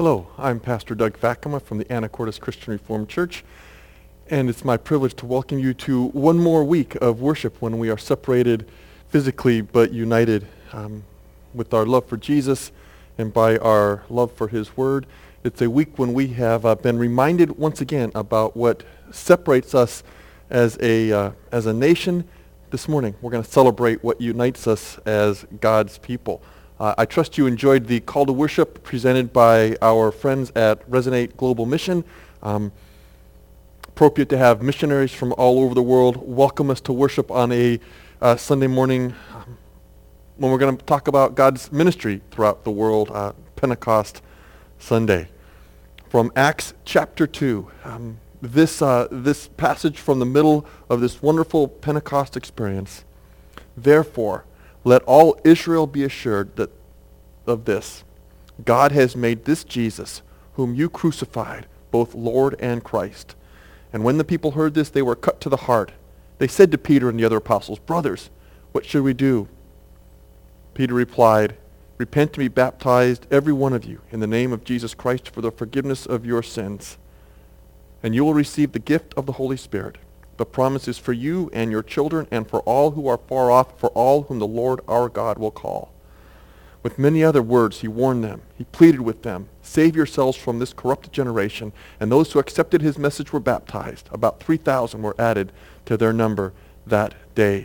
Hello, I'm Pastor Doug Fakema from the Anacortes Christian Reformed Church, and it's my privilege to welcome you to one more week of worship when we are separated physically but united with our love for Jesus and by our love for His Word. It's a week when we have been reminded once again about what separates us as a nation. This morning, we're going to celebrate what unites us as God's people. I trust you enjoyed the call to worship presented by our friends at Resonate Global Mission. Appropriate to have missionaries from all over the world welcome us to worship on a Sunday morning when we're going to talk about God's ministry throughout the world, Pentecost Sunday. From Acts chapter 2, this passage from the middle of this wonderful Pentecost experience. Therefore, let all Israel be assured of this. God has made this Jesus, whom you crucified, both Lord and Christ. And when the people heard this, they were cut to the heart. They said to Peter and the other apostles, "Brothers, what should we do?" Peter replied, "Repent and be baptized, every one of you, in the name of Jesus Christ for the forgiveness of your sins. And you will receive the gift of the Holy Spirit. The promise is for you and your children and for all who are far off, for all whom the Lord our God will call." With many other words he warned them. He pleaded with them, "Save yourselves from this corrupted generation." And those who accepted his message were baptized. About 3,000 were added to their number that day.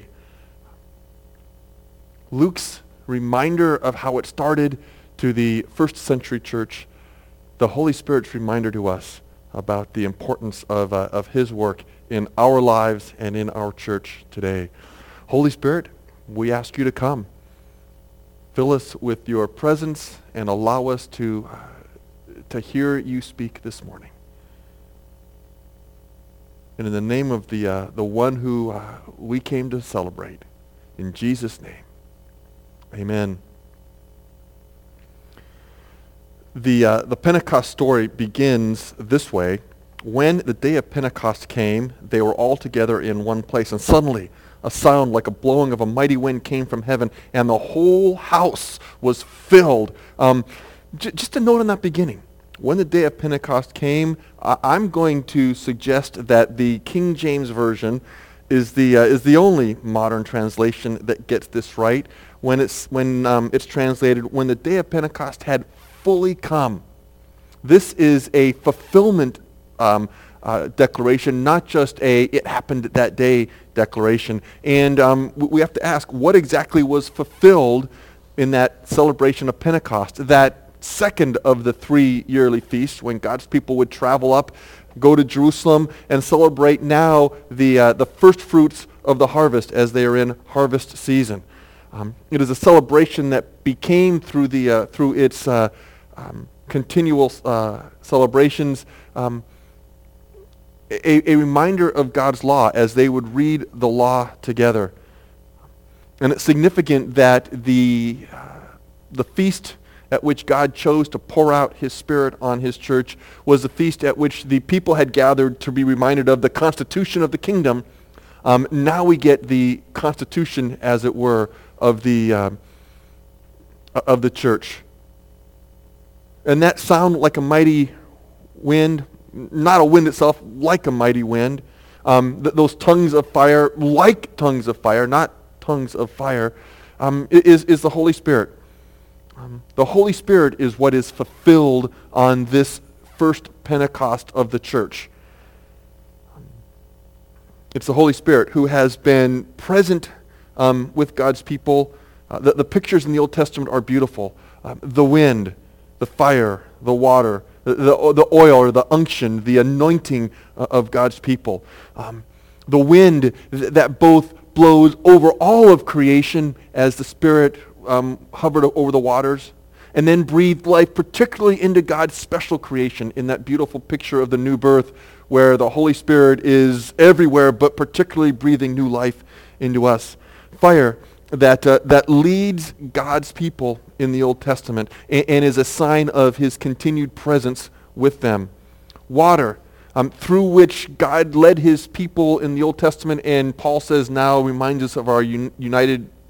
Luke's reminder of how it started to the first century church, the Holy Spirit's reminder to us about the importance of his work in our lives and in our church today. Holy Spirit, we ask you to come. Fill us with your presence and allow us to hear you speak this morning. And in the name of the one who we came to celebrate, in Jesus' name, amen. The Pentecost story begins this way. When the day of Pentecost came, they were all together in one place, and suddenly a sound like a blowing of a mighty wind came from heaven, and the whole house was filled. Just a note on that beginning. When the day of Pentecost came, I'm going to suggest that the King James Version is the only modern translation that gets this right. When it's translated, when the day of Pentecost had fully come. This is a fulfillment declaration, not just a "it happened that day" declaration. And we have to ask, what exactly was fulfilled in that celebration of Pentecost, that second of the 3 yearly feasts when God's people would travel up, go to Jerusalem, and celebrate now the first fruits of the harvest as they are in harvest season. It is a celebration that became through its continual celebrations a reminder of God's law as they would read the law together. And it's significant that the feast at which God chose to pour out his Spirit on his church was the feast at which the people had gathered to be reminded of the constitution of the kingdom. Now we get the constitution, as it were, of the church. And that sound like a mighty wind, not a wind itself, like a mighty wind. Those tongues of fire, like tongues of fire, not tongues of fire, is the Holy Spirit. The Holy Spirit is what is fulfilled on this first Pentecost of the church. It's the Holy Spirit who has been present with God's people. The pictures in the Old Testament are beautiful. The wind, the fire, the water, the oil or the unction, the anointing of God's people. The wind that both blows over all of creation as the Spirit hovered over the waters, and then breathed life particularly into God's special creation in that beautiful picture of the new birth where the Holy Spirit is everywhere but particularly breathing new life into us. Fire that leads God's people in the Old Testament and is a sign of his continued presence with them. Water, through which God led his people in the Old Testament, and Paul says now reminds us of our united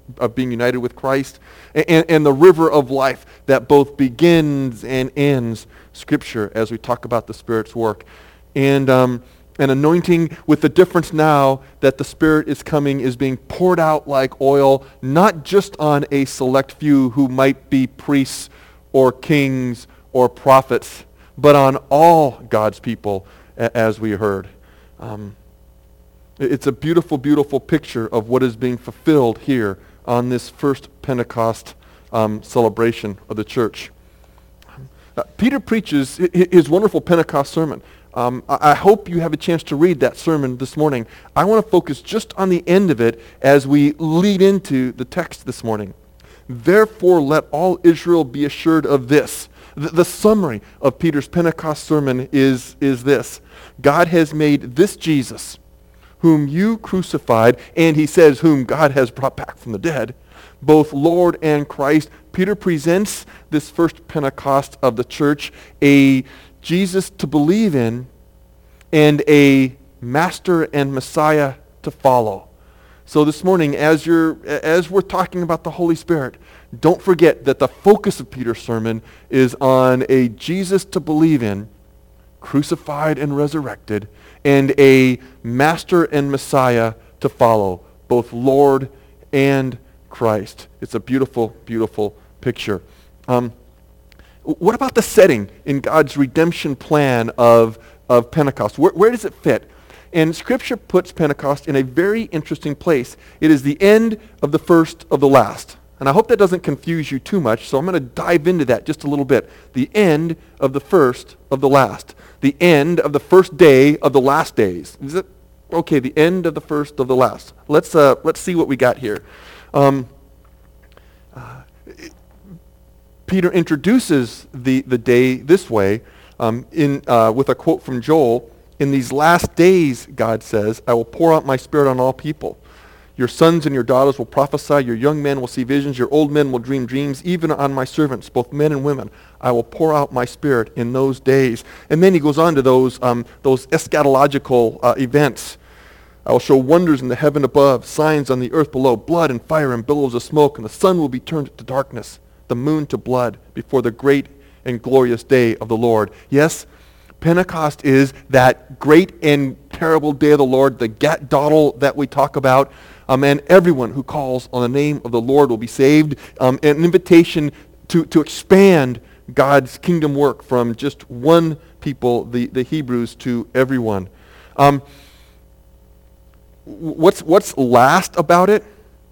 of being united with Christ, and the river of life that both begins and ends Scripture as we talk about the Spirit's work. And an anointing with the difference now that the Spirit is coming, is being poured out like oil, not just on a select few who might be priests or kings or prophets, but on all God's people, as we heard. It's a beautiful, beautiful picture of what is being fulfilled here on this first Pentecost celebration of the church. Peter preaches his wonderful Pentecost sermon. I hope you have a chance to read that sermon this morning. I want to focus just on the end of it as we lead into the text this morning. Therefore, let all Israel be assured of this. The summary of Peter's Pentecost sermon is this. God has made this Jesus, whom you crucified, and he says whom God has brought back from the dead, both Lord and Christ. Peter presents this first Pentecost of the church a Jesus to believe in and a master and Messiah to follow. So this morning, as we're talking about the Holy Spirit, don't forget that the focus of Peter's sermon is on a Jesus to believe in, crucified and resurrected, and a master and Messiah to follow, both Lord and Christ. It's a beautiful, beautiful picture. What about the setting in God's redemption plan of Pentecost? Where does it fit? And Scripture puts Pentecost in a very interesting place. It is the end of the first of the last. And I hope that doesn't confuse you too much, so I'm going to dive into that just a little bit. The end of the first of the last. The end of the first day of the last days. Is it? Okay, the end of the first of the last. Let's see what we got here. Peter introduces the day this way with a quote from Joel. In these last days, God says, I will pour out my Spirit on all people. Your sons and your daughters will prophesy. Your young men will see visions. Your old men will dream dreams. Even on my servants, both men and women, I will pour out my Spirit in those days. And then he goes on to those eschatological events. I will show wonders in the heaven above, signs on the earth below, blood and fire and billows of smoke, and the sun will be turned to darkness, the moon to blood, before the great and glorious day of the Lord. Yes, Pentecost is that great and terrible day of the Lord, the Gat-Dodel that we talk about, and everyone who calls on the name of the Lord will be saved. An invitation to expand God's kingdom work from just one people, the Hebrews, to everyone. What's last about it?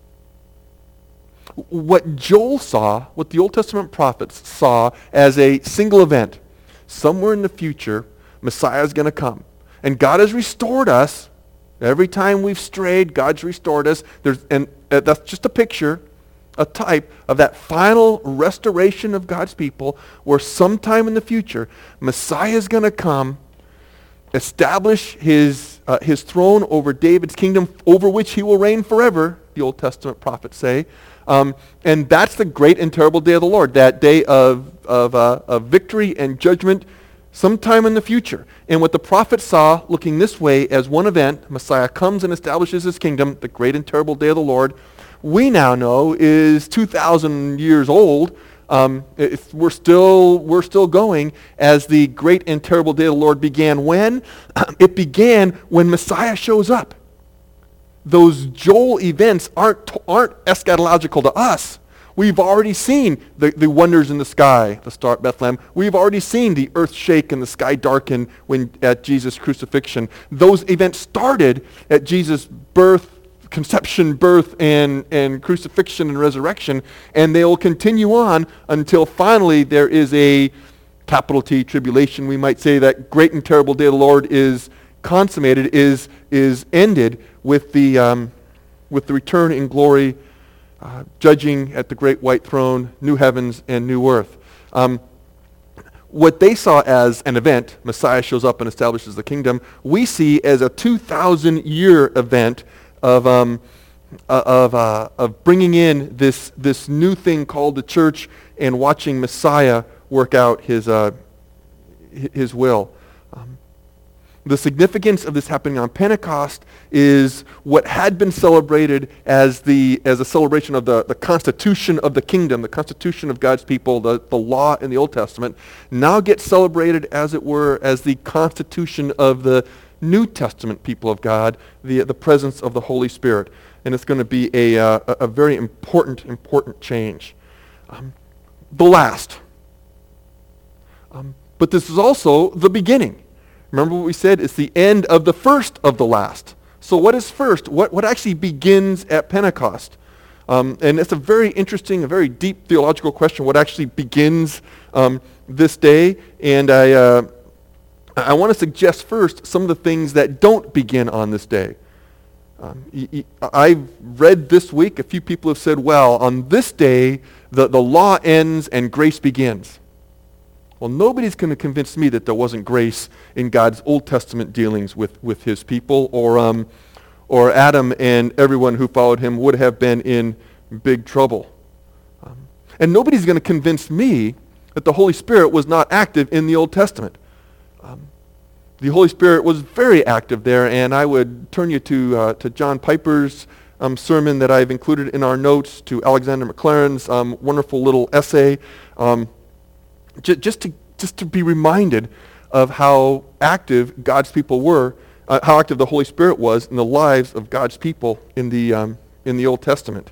What Joel saw, what the Old Testament prophets saw as a single event. Somewhere in the future, Messiah is going to come. And God has restored us. Every time we've strayed, God's restored us. That's just a picture, a type of that final restoration of God's people, where sometime in the future, Messiah is going to come, establish his throne over David's kingdom, over which he will reign forever, the Old Testament prophets say. And that's the great and terrible day of the Lord, that day of victory and judgment sometime in the future. And what the prophet saw looking this way as one event, Messiah comes and establishes his kingdom, the great and terrible day of the Lord, we now know is 2,000 years old. We're still going as the great and terrible day of the Lord began. When? It began when Messiah shows up. Those Joel events aren't eschatological to us. We've already seen the wonders in the sky, the star at Bethlehem. We've already seen the earth shake and the sky darken at Jesus' crucifixion. Those events started at Jesus' birth, conception, birth, and crucifixion and resurrection, and they will continue on until finally there is a capital T tribulation. We might say that great and terrible day of the Lord is consummated, is ended with the return in glory, judging at the great white throne, new heavens and new earth. What they saw as an event, Messiah shows up and establishes the kingdom, we see as a 2,000-year event of bringing in this new thing called the church and watching Messiah work out his will. The significance of this happening on Pentecost is what had been celebrated as a celebration of the constitution of the kingdom, the constitution of God's people, the law in the Old Testament, now gets celebrated, as it were, as the constitution of the New Testament people of God, the presence of the Holy Spirit. And it's going to be a very important change. The last. But this is also the beginning. Remember what we said? It's the end of the first of the last. So what is first? What actually begins at Pentecost? And it's a very interesting, a very deep theological question, what actually begins this day. And I want to suggest first some of the things that don't begin on this day. I've read this week, a few people have said, well, on this day, the law ends and grace begins. Well, nobody's going to convince me that there wasn't grace in God's Old Testament dealings with his people, or Adam and everyone who followed him would have been in big trouble. And nobody's going to convince me that the Holy Spirit was not active in the Old Testament. The Holy Spirit was very active there, and I would turn you to John Piper's sermon that I've included in our notes, to Alexander McLaren's wonderful little essay, just to be reminded of how active God's people were, how active the Holy Spirit was in the lives of God's people in the Old Testament.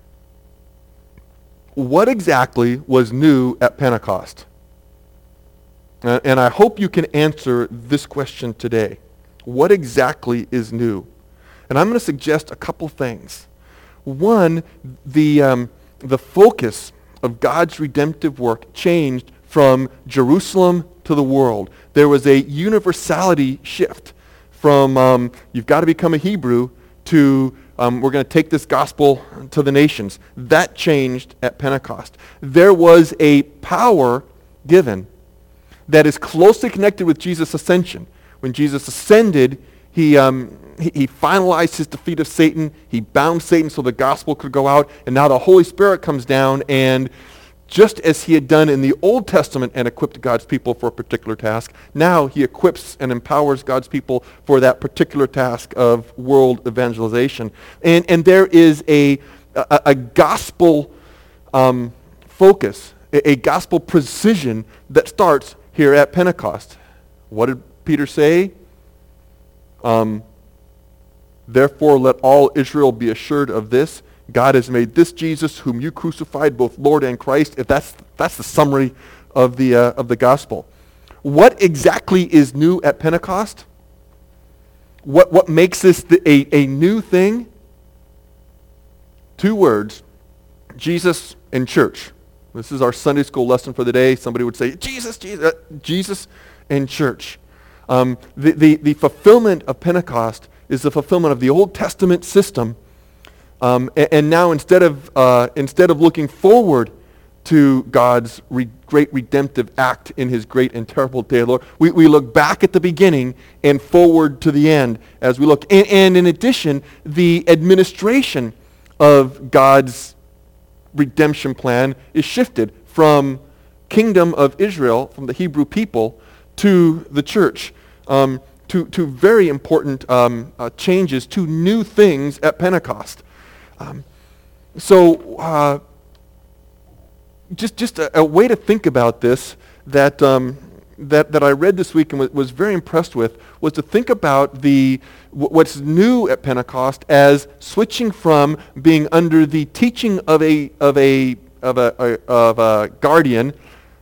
What exactly was new at Pentecost? And I hope you can answer this question today. What exactly is new? And I'm going to suggest a couple things. One, the focus of God's redemptive work changed from Jerusalem to the world. There was a universality shift from you've got to become a Hebrew to we're going to take this gospel to the nations. That changed at Pentecost. There was a power given that is closely connected with Jesus' ascension. When Jesus ascended, he finalized his defeat of Satan. He bound Satan so the gospel could go out. And now the Holy Spirit comes down, and just as he had done in the Old Testament and equipped God's people for a particular task, now he equips and empowers God's people for that particular task of world evangelization. And there is a gospel focus, a gospel precision that starts here at Pentecost. What did Peter say? Therefore let all Israel be assured of this, God has made this Jesus, whom you crucified, both Lord and Christ. If that's the summary of the gospel. What exactly is new at Pentecost? What makes this a new thing? Two words: Jesus and church. This is our Sunday school lesson for the day. Somebody would say, Jesus, Jesus, Jesus and church. The fulfillment of Pentecost is the fulfillment of the Old Testament system. And now instead of looking forward to God's great redemptive act in his great and terrible day, Lord, we look back at the beginning and forward to the end as we look. And in addition, the administration of God's redemption plan is shifted from kingdom of Israel, from the Hebrew people, to the church. To very important changes, to new things at Pentecost. Just a way to think about this that I read this week and was very impressed with was to think about what's new at Pentecost as switching from being under the teaching of a guardian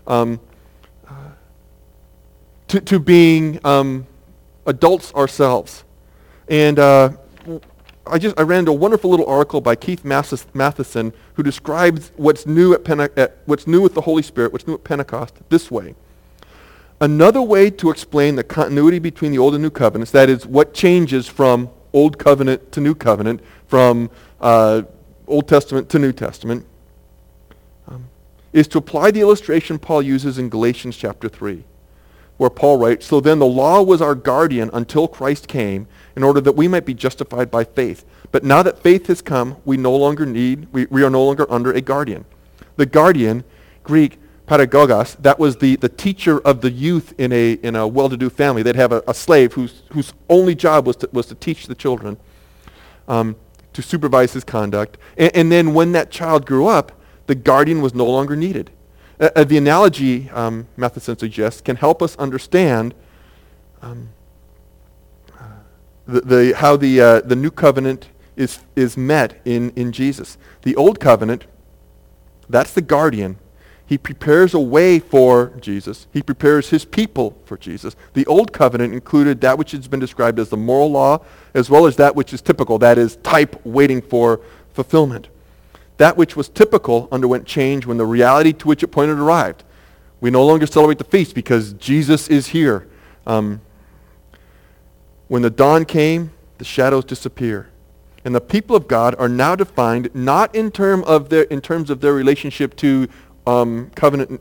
to being adults ourselves. And I ran into a wonderful little article by Keith Matheson who describes what's new what's new with the Holy Spirit, what's new at Pentecost, this way. Another way to explain the continuity between the Old and New Covenants, that is, what changes from Old Covenant to New Covenant, from Old Testament to New Testament, is to apply the illustration Paul uses in Galatians chapter 3, where Paul writes, "So then the law was our guardian until Christ came, in order that we might be justified by faith. But now that faith has come, we are no longer under a guardian." The guardian, Greek, pedagogos, that was the teacher of the youth in a well-to-do family. They'd have a slave whose only job was to teach the children, to supervise his conduct. And then when that child grew up, the guardian was no longer needed. The analogy Matheson suggests can help us understand how the new covenant is met in Jesus. The old covenant, that's the guardian. He prepares a way for Jesus. He prepares his people for Jesus. The old covenant included that which has been described as the moral law, as well as that which is typical, that is type waiting for fulfillment. That which was typical underwent change when the reality to which it pointed arrived. We no longer celebrate the feast because Jesus is here. When the dawn came, the shadows disappear. And the people of God are now defined not in terms of their relationship to covenant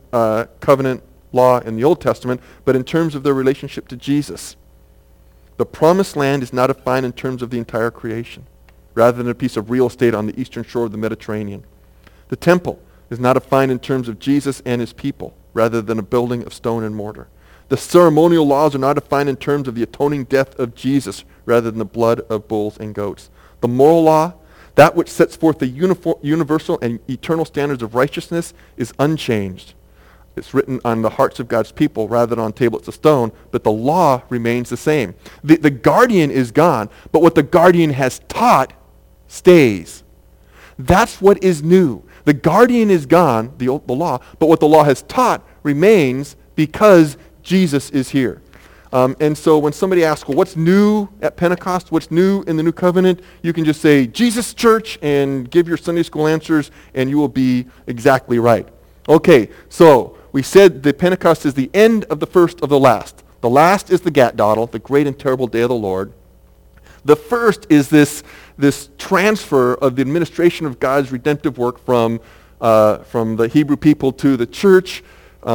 law in the Old Testament, but in terms of their relationship to Jesus. The promised land is now defined in terms of the entire creation, rather than a piece of real estate on the eastern shore of the Mediterranean. The temple is now defined in terms of Jesus and his people, rather than a building of stone and mortar. The ceremonial laws are now defined in terms of the atoning death of Jesus, rather than the blood of bulls and goats. The moral law, that which sets forth the universal and eternal standards of righteousness, is unchanged. It's written on the hearts of God's people rather than on tablets of stone, but the law remains the same. The guardian is gone, but what the guardian has taught stays. That's what is new. The guardian is gone, the law, but what the law has taught remains because Jesus is here. And so when somebody asks, well, what's new at Pentecost? What's new in the new covenant? You can just say, Jesus Church, and give your Sunday school answers, and you will be exactly right. Okay, so we said that Pentecost is the end of the first of the last. The last is the Gatdodel, the great and terrible day of the Lord. The first is this transfer of the administration of God's redemptive work from the Hebrew people to the church.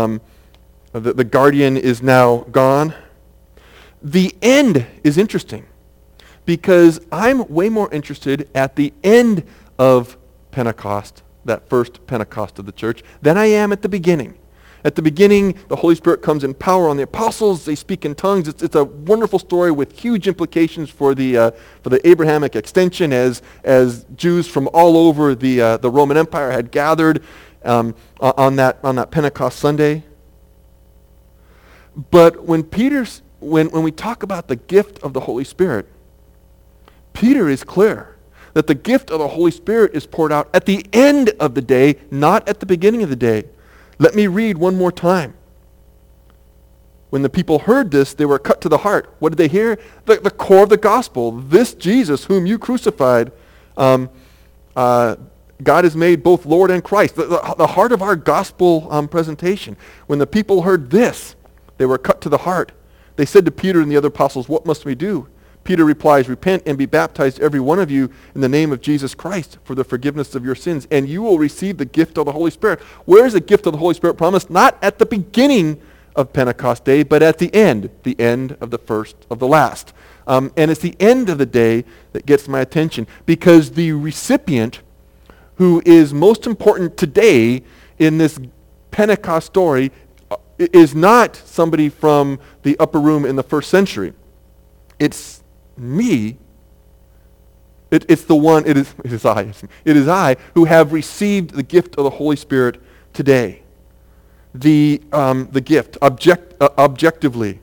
The guardian is now gone. The end is interesting because I'm way more interested at the end of Pentecost, that first Pentecost of the church, than I am at the beginning. At the beginning, the Holy Spirit comes in power on the apostles. They speak in tongues. It's a wonderful story with huge implications for the Abrahamic extension as Jews from all over the Roman Empire had gathered on that Pentecost Sunday. But when we talk about the gift of the Holy Spirit, Peter is clear that the gift of the Holy Spirit is poured out at the end of the day, not at the beginning of the day. Let me read one more time. When the people heard this, they were cut to the heart. What did they hear? The core of the gospel. This Jesus whom you crucified, God has made both Lord and Christ. The heart of our gospel presentation. When the people heard this, they were cut to the heart. They said to Peter and the other apostles, what must we do? Peter replies, repent and be baptized, every one of you, in the name of Jesus Christ for the forgiveness of your sins, and you will receive the gift of the Holy Spirit. Where is the gift of the Holy Spirit promised? Not at the beginning of Pentecost Day, but at the end of the first of the last. And it's the end of the day that gets my attention, because the recipient who is most important today in this Pentecost story is not somebody from the upper room in the first century. It's me. It is I who have received the gift of the Holy Spirit today. The gift, objectively,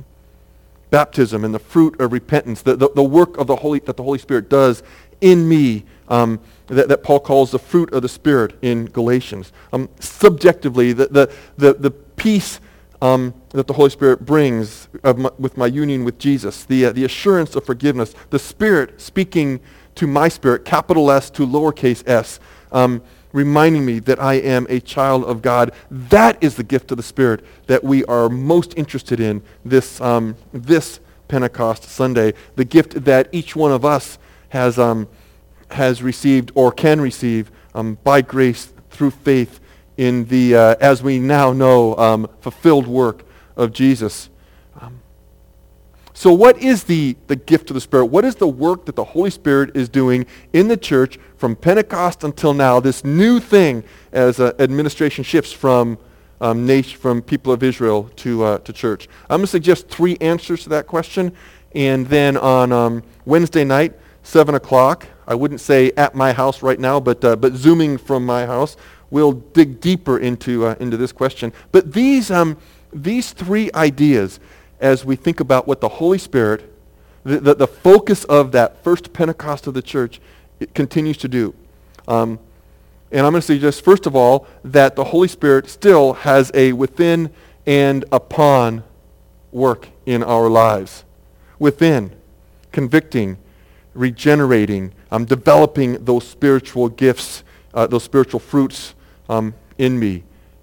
baptism and the fruit of repentance, the work of that the Holy Spirit does in me, that Paul calls the fruit of the Spirit in Galatians. Subjectively, the peace that the Holy Spirit brings with my union with Jesus, the assurance of forgiveness, the Spirit speaking to my spirit, capital S to lowercase s, reminding me that I am a child of God. That is the gift of the Spirit that we are most interested in this Pentecost Sunday, the gift that each one of us has received or can receive by grace through faith in the, as we now know, fulfilled work of Jesus. So what is the gift of the Spirit? What is the work that the Holy Spirit is doing in the church from Pentecost until now, this new thing as administration shifts from nation, from people of Israel to church? I'm going to suggest 3 answers to that question, and then on Wednesday night, 7 o'clock, I wouldn't say at my house right now, but Zooming from my house, we'll dig deeper into this question. But these 3 ideas, as we think about what the Holy Spirit, the focus of that first Pentecost of the church, it continues to do. And I'm going to suggest, first of all, that the Holy Spirit still has a within and upon work in our lives. Within, convicting, regenerating, developing those spiritual gifts, those spiritual fruits in me.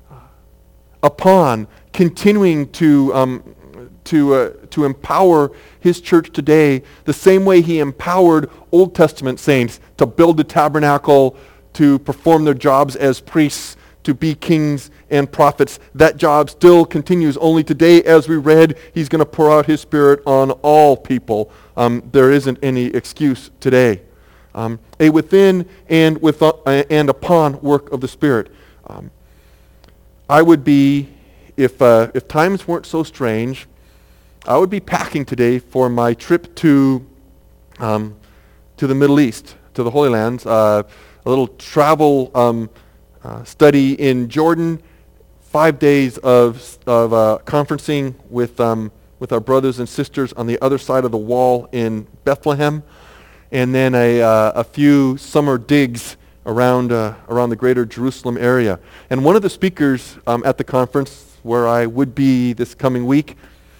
Upon, continuing to empower his church today the same way he empowered Old Testament saints to build the tabernacle, to perform their jobs as priests, to be kings and prophets. That job still continues. Only today, as we read, he's going to pour out his Spirit on all people. There isn't any excuse today. A within and upon work of the Spirit. I would be, if times weren't so strange, I would be packing today for my trip to the Middle East, to the Holy Lands. A little travel study in Jordan, 5 days of conferencing with our brothers and sisters on the other side of the wall in Bethlehem, and then a few summer digs around the greater Jerusalem area. And one of the speakers at the conference, where I would be this coming week,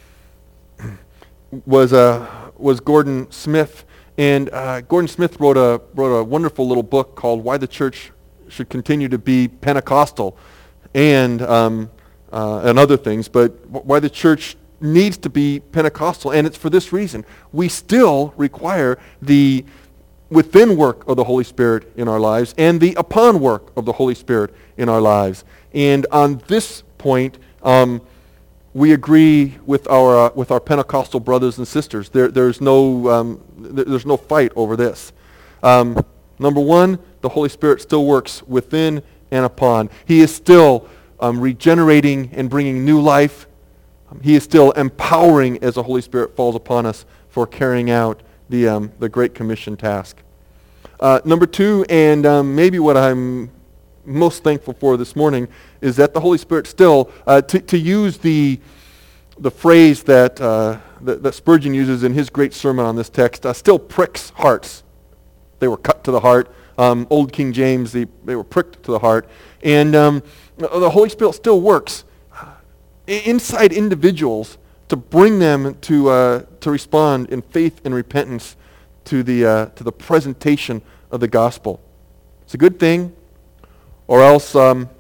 was Gordon Smith. And Gordon Smith wrote a wonderful little book called Why the Church Should Continue to Be Pentecostal, and other things, but why the church needs to be Pentecostal. And it's for this reason. We still require the within work of the Holy Spirit in our lives and the upon work of the Holy Spirit in our lives. And on this point, we agree with our Pentecostal brothers and sisters. There's no fight over this. Number one, the Holy Spirit still works within and upon. He is still regenerating and bringing new life. He is still empowering as the Holy Spirit falls upon us for carrying out the Great Commission task. Number 2, and maybe what I'm most thankful for this morning, is that the Holy Spirit still, to use the phrase that Spurgeon uses in his great sermon on this text, still pricks hearts. They were cut to the heart. Old King James, they were pricked to the heart. And the Holy Spirit still works inside individuals to bring them to respond in faith and repentance to the presentation of the gospel. It's a good thing, or else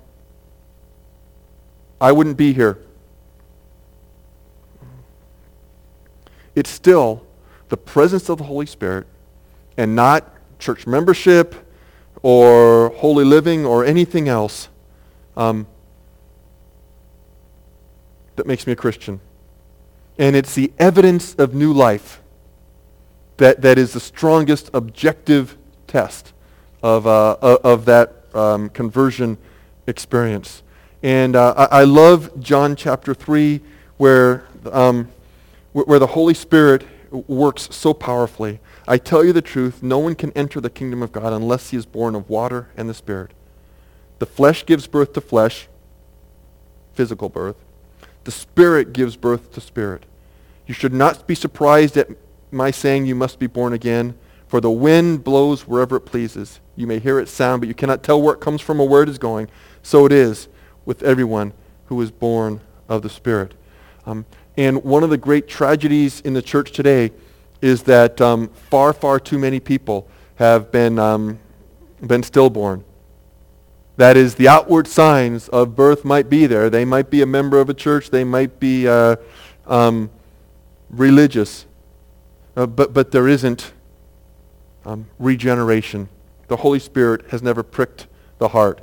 I wouldn't be here. It's still the presence of the Holy Spirit and not church membership or holy living or anything else that makes me a Christian. And it's the evidence of new life that is the strongest objective test of that conversion experience. And I love John chapter 3, where the Holy Spirit works so powerfully. I tell you the truth, no one can enter the kingdom of God unless he is born of water and the Spirit. The flesh gives birth to flesh, physical birth. The Spirit gives birth to spirit. You should not be surprised at my saying you must be born again, for the wind blows wherever it pleases. You may hear its sound, but you cannot tell where it comes from or where it is going. So it is with everyone who is born of the Spirit. And one of the great tragedies in the church today is that far, far too many people have been stillborn. That is, the outward signs of birth might be there. They might be a member of a church. They might be religious. But there isn't regeneration. The Holy Spirit has never pricked the heart.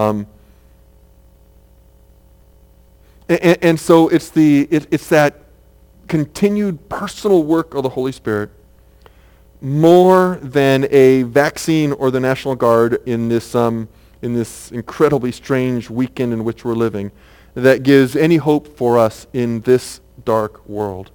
And so it's that continued personal work of the Holy Spirit, more than a vaccine or the National Guard in this incredibly strange weekend in which we're living, that gives any hope for us in this dark world.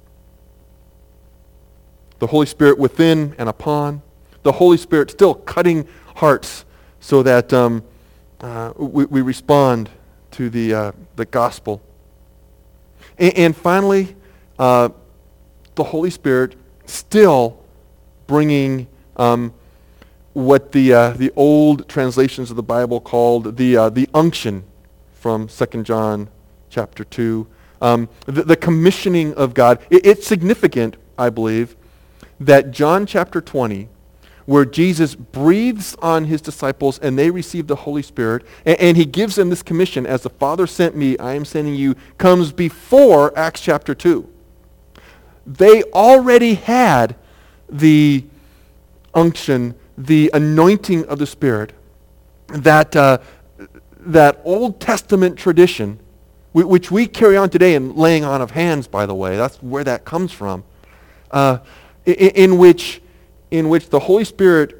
The Holy Spirit within and upon. The Holy Spirit still cutting hearts so that we respond to the gospel. And finally, the Holy Spirit still bringing what the old translations of the Bible called the unction from 2 John chapter 2. The commissioning of God. It's significant, I believe, that John chapter 20, where Jesus breathes on his disciples and they receive the Holy Spirit, and he gives them this commission, as the Father sent me, I am sending you, comes before Acts chapter 2. They already had the unction, the anointing of the Spirit, that Old Testament tradition, which we carry on today in laying on of hands, by the way. That's where that comes from. In which the Holy Spirit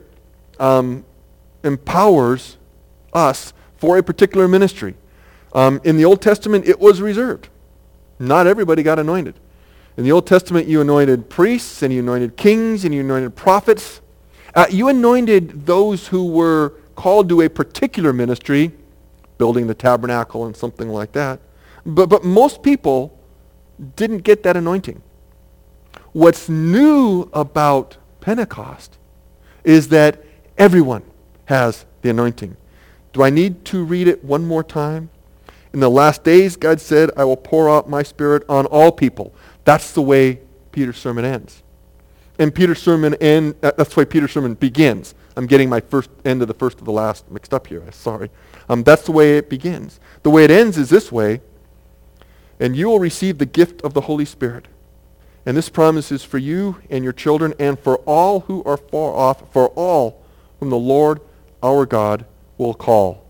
empowers us for a particular ministry. In the Old Testament, it was reserved. Not everybody got anointed. In the Old Testament, you anointed priests, and you anointed kings, and you anointed prophets. You anointed those who were called to a particular ministry, building the tabernacle and something like that. But most people didn't get that anointing. What's new about Pentecost is that everyone has the anointing. Do I need to read it one more time? In the last days, God said, I will pour out my Spirit on all people. That's the way Peter's sermon ends. And Peter's sermon that's the way Peter's sermon begins. I'm getting my end of the first of the last mixed up here. Sorry. That's the way it begins. The way it ends is this way. And you will receive the gift of the Holy Spirit. And this promise is for you and your children and for all who are far off, for all whom the Lord our God will call.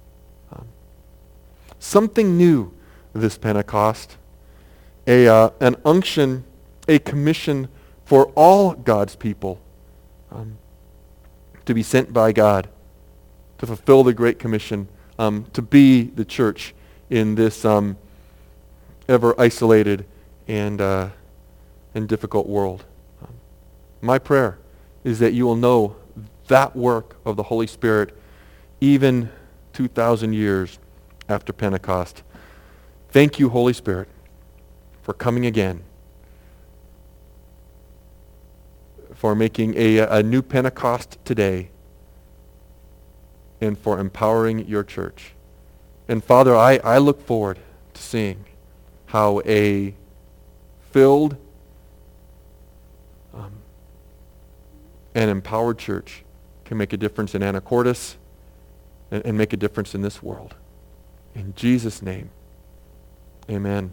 Something new this Pentecost. An unction, a commission for all God's people to be sent by God to fulfill the Great Commission, to be the church in this ever isolated and difficult world. My prayer is that you will know that work of the Holy Spirit even 2,000 years after Pentecost. Thank you, Holy Spirit, for coming again, for making a new Pentecost today, and for empowering your church. And Father, I look forward to seeing how a filled and empowered church can make a difference in Anacortes and make a difference in this world. In Jesus' name, amen.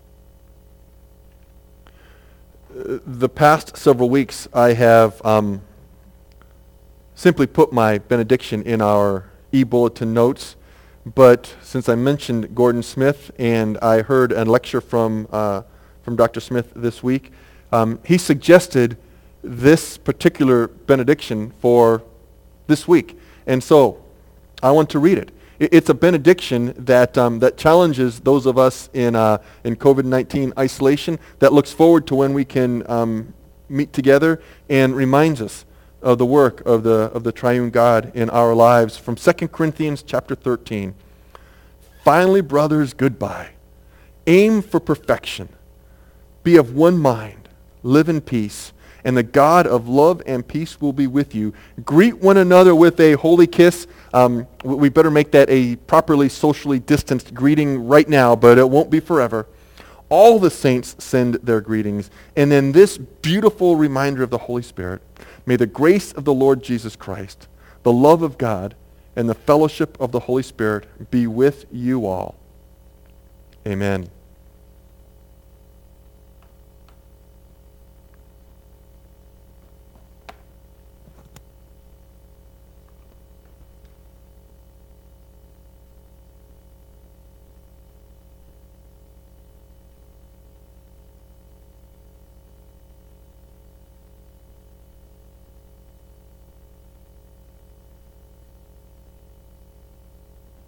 The past several weeks, I have simply put my benediction in our e-bulletin notes, but since I mentioned Gordon Smith and I heard a lecture from Dr. Smith this week, he suggested this particular benediction for this week. And so I want to read it. It's a benediction that challenges those of us in COVID-19 isolation, that looks forward to when we can meet together, and reminds us of the work of the triune God in our lives. From 2 Corinthians chapter 13. Finally, brothers, goodbye. Aim for perfection. Be of one mind. Live in peace. And the God of love and peace will be with you. Greet one another with a holy kiss. We better make that a properly socially distanced greeting right now, but it won't be forever. All the saints send their greetings. And then this beautiful reminder of the Holy Spirit. May the grace of the Lord Jesus Christ, the love of God, and the fellowship of the Holy Spirit be with you all. Amen.